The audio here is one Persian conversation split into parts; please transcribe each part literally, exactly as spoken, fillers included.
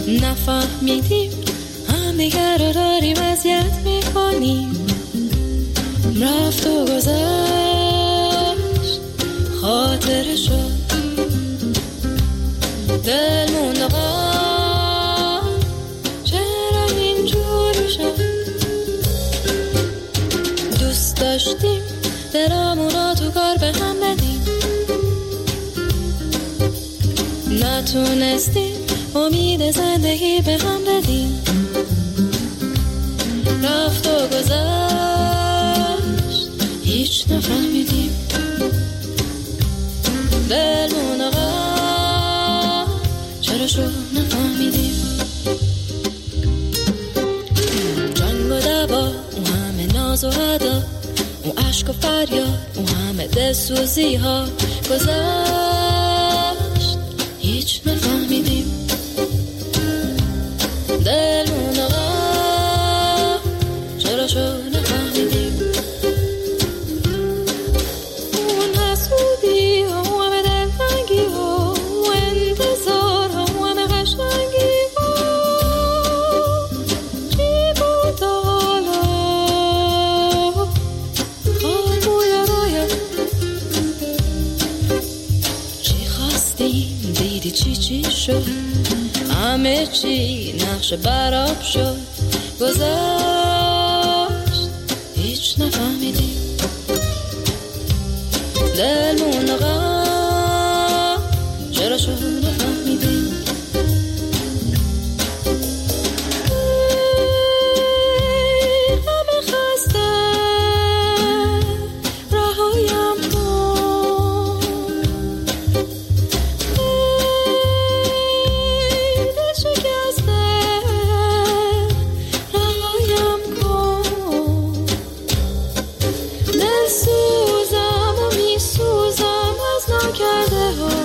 نفهمیدیم هم دیگر رو داریم اذیت میکنیم. رفت و گذشت خاطر شد دل موند غم، چرا اینجوری شد؟ دوست داشتیم دلمونو تو کار به هم بدیم، نتونستیم امید زندگی به هم بدیم. رفت و گذشت هیچ نفهمیدیم، دلمون غم چرا شد نفهمیدیم. جنگ و دعوا، اون همه ناز و ادا، اون عشق و فریاد، اون همه دلسوزی ها گذشت هیچ نفهمیدیم، دلمون غم چرا شد نفهمیدیم. اون حسودی ها، اون همه دلتنگی ها، اون انتظار ها، اون همه قشنگی ها، چی بود حالا؟ خواهم باید آید چی خواستیم دیدی چی چی شد، همه چی نقش براب شد، گذشت هیچ نفهمیدیم، دلمون غم چرا شد نفهمیدیم. همه خسته رهایم کن، دل شکسته رهایم کن، دل سوزم و می سوزم از ناکرده ها،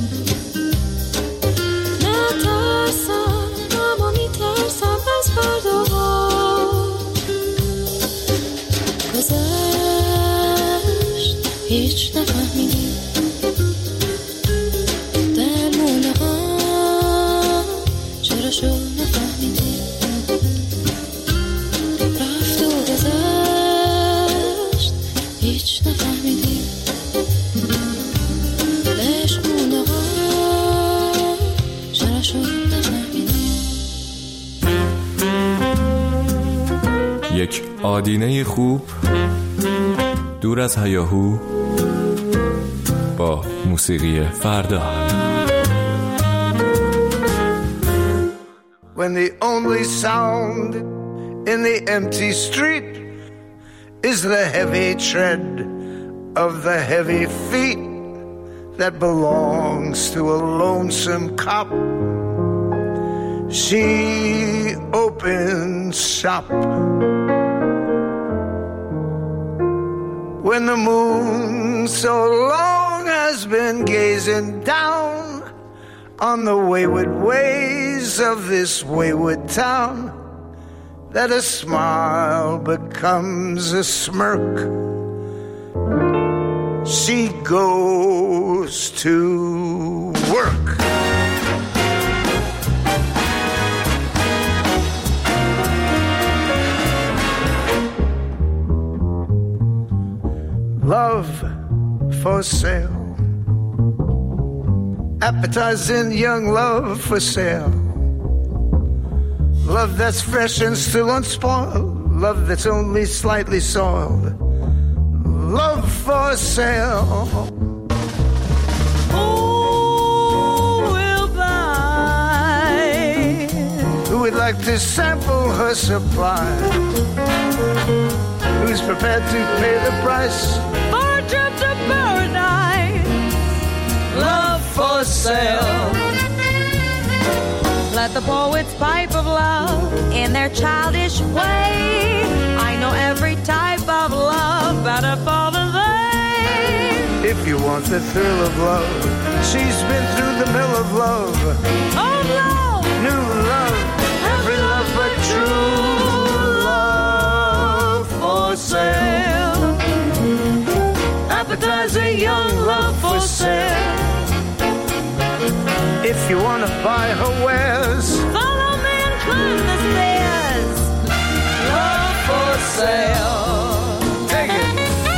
نترسم اما می ترسم از فرداها، گذشت هیچ نفهمیدیم، دلمون غم چرا شد نفهمیدیم. رفت و گذشت هیچ نفهمیدیم، عشقمون غم چرا شد نفهمیدیم. یک آدینه خوب دور از هیاهو با موسیقی فردا. When the only sound in the empty street is the heavy tread of the heavy feet that belongs to a lonesome cop, she opens shop. When the moon so long has been gazing down on the wayward ways of this wayward town, that a smile becomes a smirk, she goes to work. Love for sale, appetizing young love for sale, love that's fresh and still unspoiled, love that's only slightly soiled, love for sale. Who will buy? Who would like to sample her supply? Who's prepared to pay the price For a trip to paradise? Love for sale. Let the poets pipe of love in their childish way. I know every type of love better for the they. if you want the thrill of love. She's been through the mill of love. Oh, love! New love, every love but true love for sale. Appetizing young love for sale. If you want to buy her wares, Follow climb the stairs. Love for sale. Take it.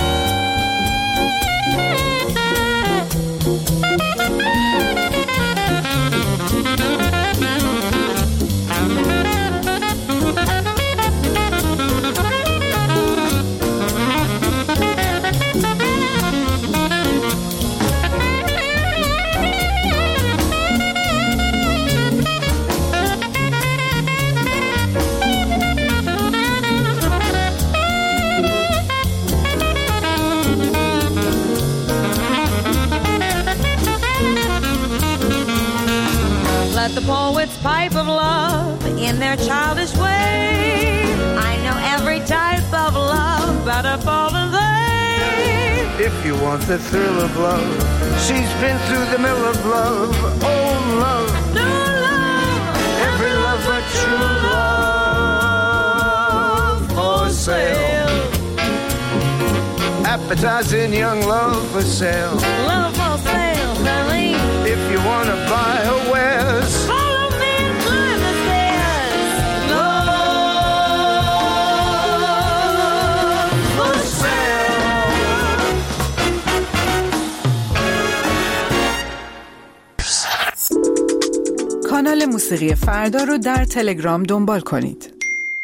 Let the poets pipe of love in their childish way. I know every type of love better for than they. If you want the thrill of love, she's been through the mill of love. Oh, love. No love. Every love but true love for sale. Appetizing young love for sale. Love for sale, honey. If you want to buy her wares, Follow me and climb the stairs. Love for sale. کانال موسیقی فردا رو در تلگرام دنبال کنید.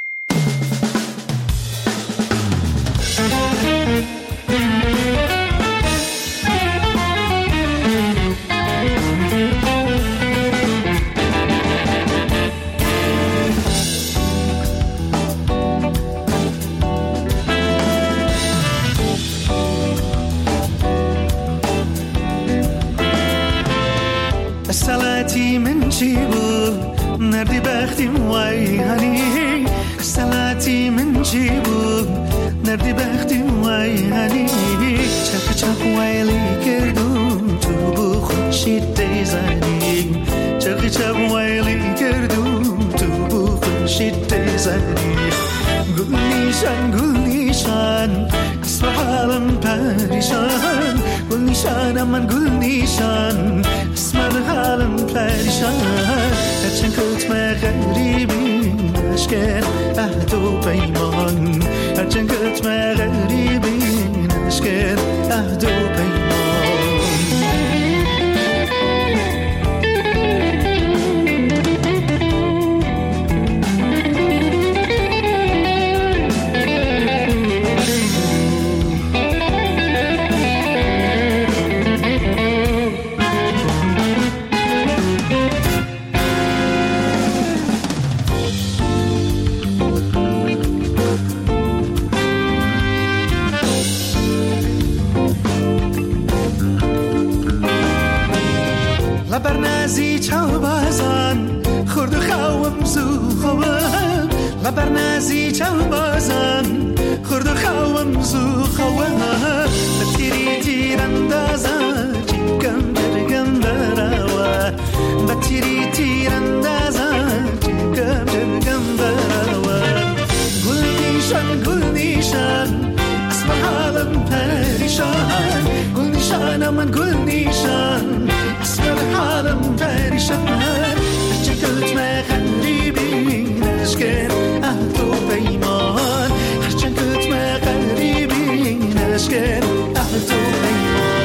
سلعتی من چی بود نردی بختیم وای هنی سلعتی من چی بود نردی بختیم وای هنی چپ چپ وایلی کردم تو بو خوشید دیزنی چپ چپ وایلی کردم تو بو خوشید دیزنی گل نیشان گل نیشان اسم حالم پریشان گل نیشان من گل نیشان اسم حالم پریشان هرچند کتم غریبی نشکن عهد و پیمان هرچند کتم غریبی نشکن عهد و پیمان لبرنازی چاو بازان خورد و خوام زو خوام لبرنازی چاو بازان خورد و خوام زو خوام بتیری تیراندازا چیکم درگم براوا بتیری تیراندازا چیکم درگم براوا گل نیشان گل نیشان اسم حالم پریشان گل نیشان من گل نیشان اسمر حالم پریشان هرچه کلت مغریبی نشکن عهد و پیمان هرچه کلت مغریبی نشکن عهد و پیمان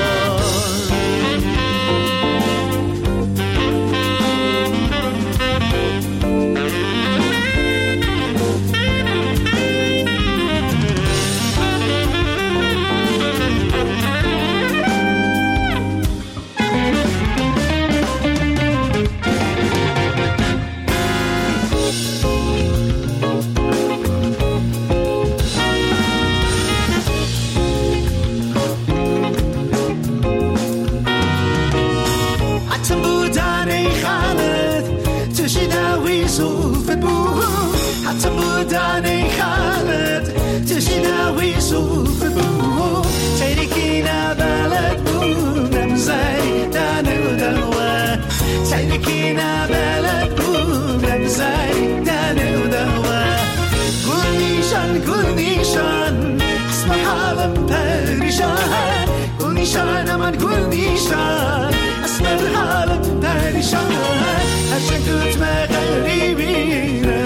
حتی بودن ای خالد تشناوی صوف بو تیرکی نبلد بودم زیدن و دوا تیرکی نبلد بودم زیدن و دوا گل نیشان گل نیشان اسم حالم پریشان گل نیشان من گل نیشان اسم حالم پریشان هرچند کتم غریبی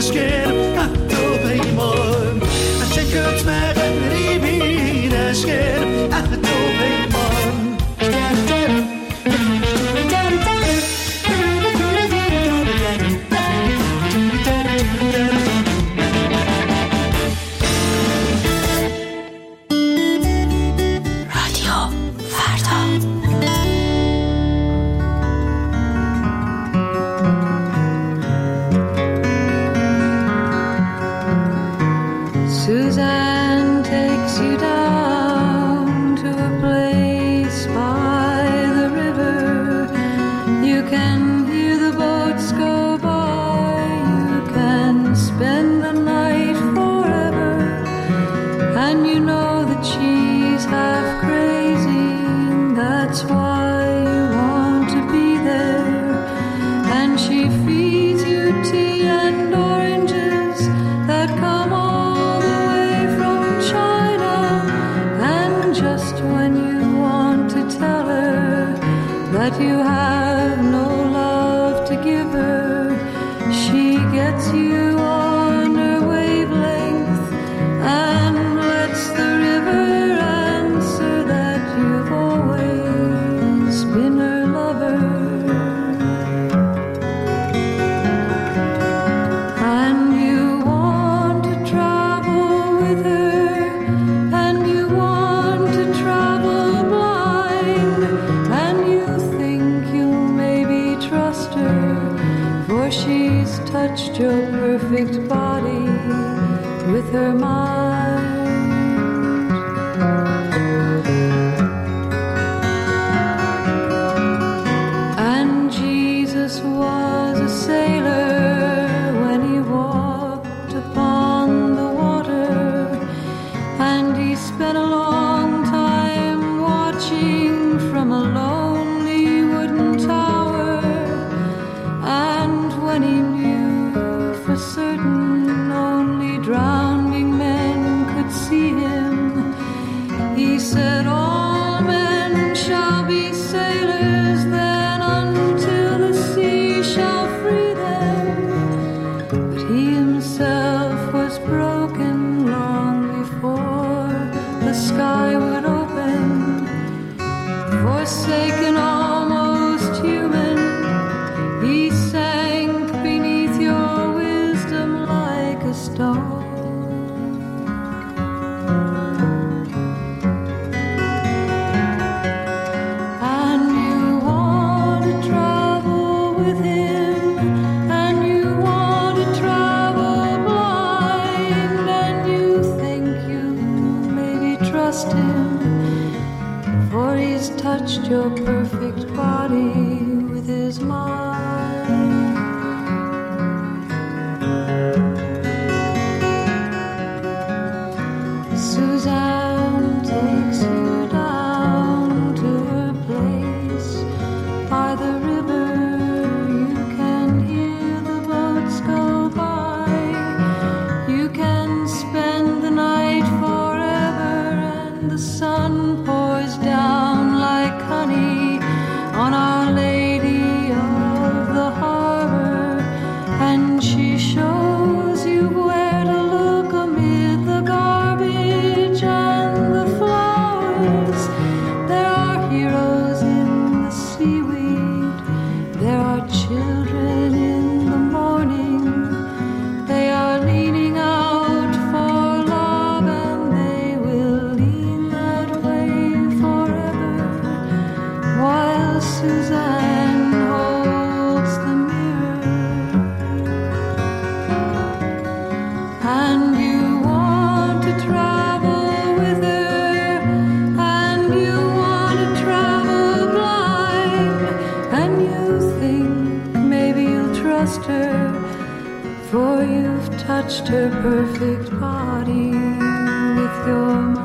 gets you on her wavelength and lets the river answer that you've always been her lover. And you want to travel with her, and you want to travel blind, and you think you'll maybe trust her, for she's touched your perfect body with her mind. And Jesus was a sailor when he walked upon the water, and he spent a long time watching from a lonely wooden tower. And when he knew for certain only drowning men could see him, he said, all men shall be sailors then until the sea shall free them. But he himself was broken long before the sky would open. Forsaken, almost human, he sank beneath your wisdom like a stone. And you want to travel with him, and you want to travel blind, and you think you maybe trust him, for he's touched your perfect body with his mind. Suzanne takes you down to her place by the river. You can hear the boats go by. You can spend the night forever, and the sun pours down like honey on Our Lady of the Harbor, and she shows you where to look amid the garbage and the flowers. There are heroes in the seaweed, there are children in the morning. They are leaning out for love, and they will lean that way forever, while Suzanne holds the mirror. And you want to travel with her, and you want to travel blind, and you think maybe you'll trust her, for you've touched her perfect body with your mind.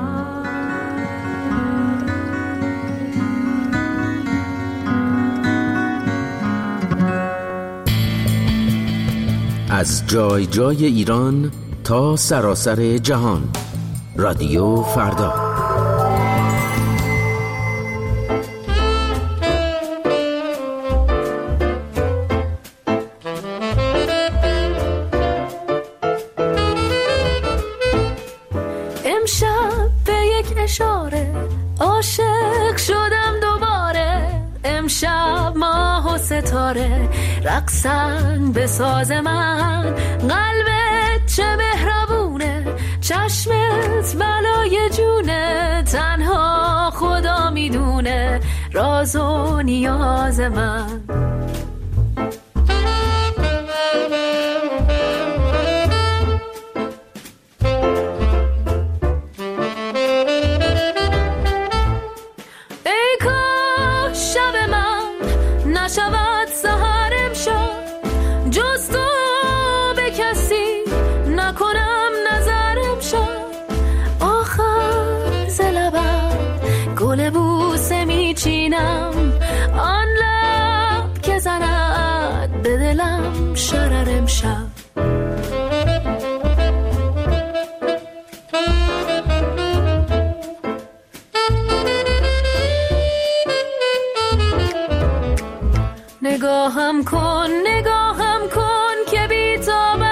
از جای جای ایران تا سراسر جهان، رادیو فردا. امشب به یک اشاره عاشق شدم دوباره. امشب ماه و ستاره رقصن به ساز من. قلبت چه مهربونه، چشمت بلای جونه. تنها خدا میدونه راز و نیاز من. نشود سحر امشب جز تو به کسی نکنم نظر امشب. آخر ز لبم گل بوسه میچینم، آن لب که زند به دلم شرر امشب. نگاهم کن نگاهم کن که بی تو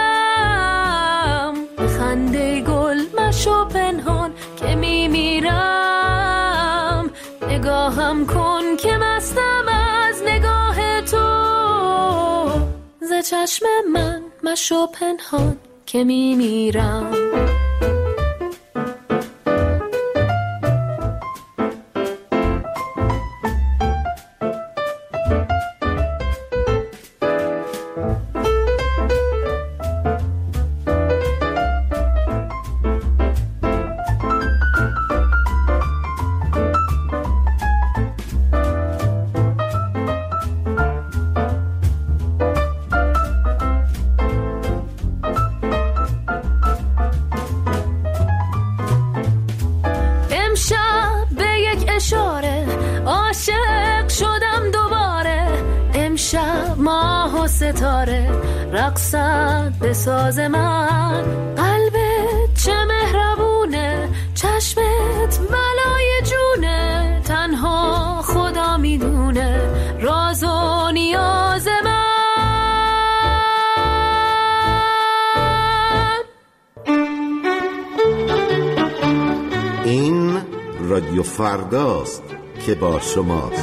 میرم. نگاهم کن که مستم از نگاه تو، ز چشم من مشو پنهان که میمیرم. ستاره رقصد به ساز من، قلبت چه مهربونه، چشمت ملای جونه، تنها خدا میدونه راز و نیاز من. این رادیو فرداست که با شماست.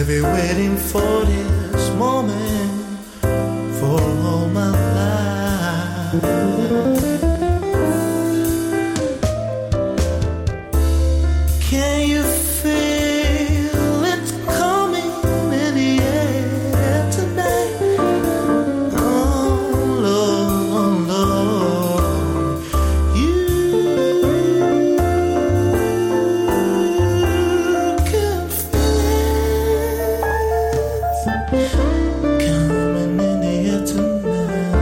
I've been waiting for this moment for all my life. Can you feel it coming in the air tonight? Oh Lord, Lord, you can feel it coming in the air tonight.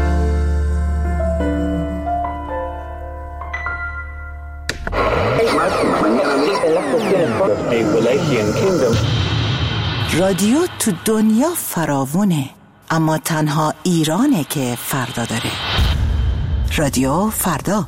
رادیو تو دنیا فراوونه، اما تنها ایرانه که فردا داره. رادیو فردا.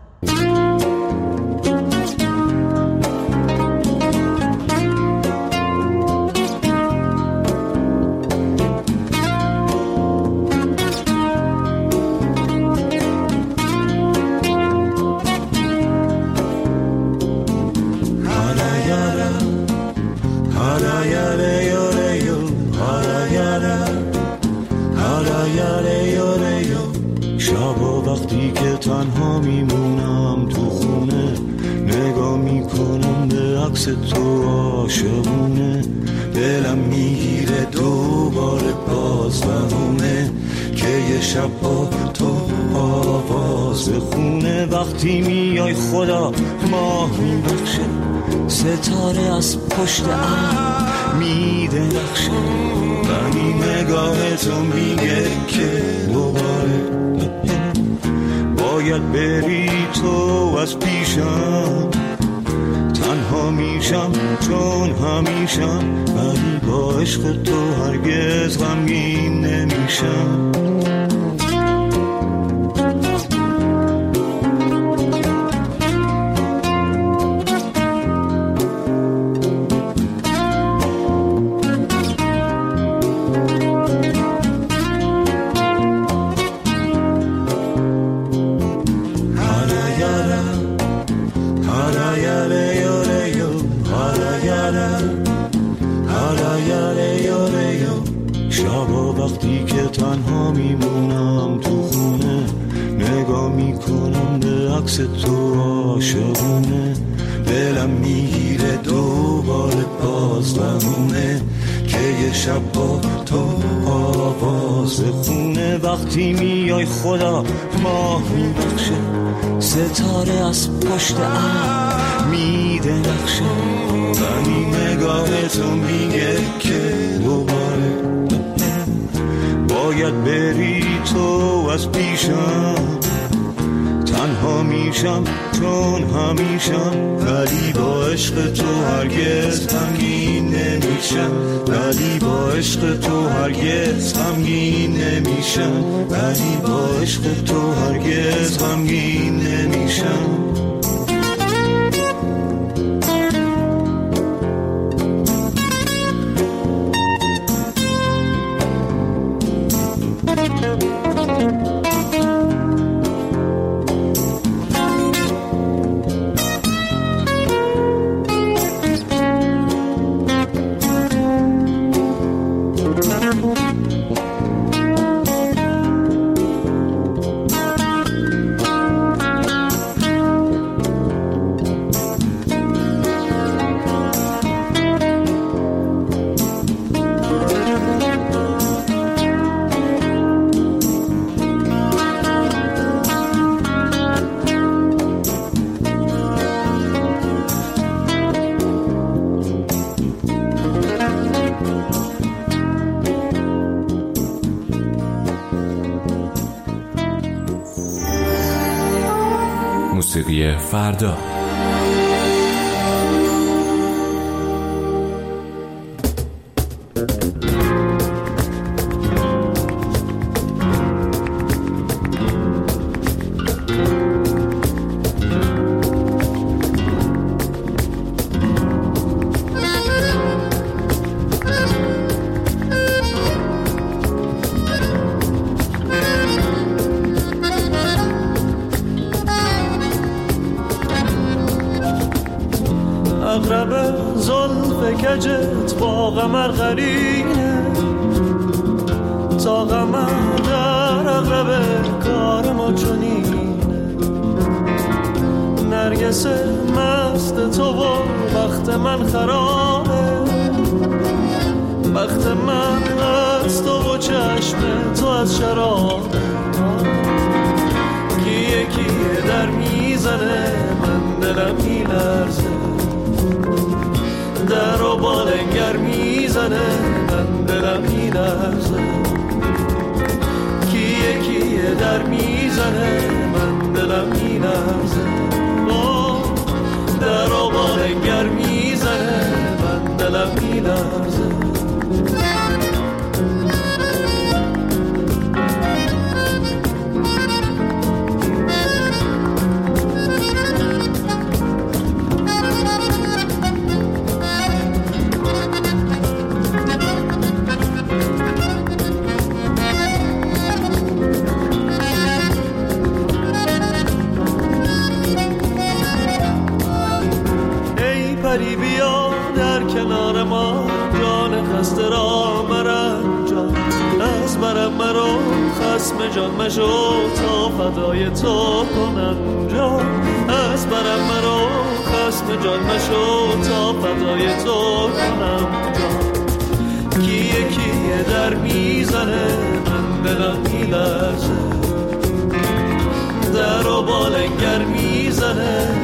شبا وقتی که تنها میمونم تو خونه، نگاه میکنم به عکس تو عاشقونه، دلم میگیره دوباره باز بهونه که یه شب با تو آواز بخونه. وقتی میای خدا ماه میبخشه، ستاره از پشت ابر میده نقشه، ولی نگاه تو میگه که دوباره باید بری تو از پیشم. تنها میشم چون همیشم، ولی با عشق تو هرگز غمگین نمیشم. شبا وقتی که تنها میمونم تو خونه، نگاه میکنم به عکس تو عاشقونه، دلم میگیره دوباره باز بمونه که یه شب با تو آواز بخونه. وقتی میای خدا ماه میبخشه، ستاره از پشت ابر میده نقشه، ولی نگاه تو میگه که دوباره باید بری تو از پیشم. تنها میشم چون همیشم، ولی با عشق تو هرگز غمگین نمیشم، ولی با عشق تو هرگز غمگین نمیشم، ولی با عشق تو هرگز غمگین نمیشم. موسیقی فردا. اقرب زلف کجت با تا قمر قرینه، تا قمر در اغرب کار ما چنینه. نرگس مست تو و بخت من خرابه، بخت من از تو و چشم تو از شرابه. کیه کیه در میزنه من دلم میلرزه، در و بالنگر میزنه من دلم میلرزه. کیه کیه در میزنه من دلم میلرزه، در و بالنگر میزنه من دلم میلرزه. پری بیا در کنار ما، جان خسته را مرنجان. از برم مرا خسم جان مشو تا فدای تو کنم جان. از برم مرا خسم جان مشو تا فدای تو کنم جان. کیه کیه در میزنه من دلم میلرزه، در و بالنگر میزنه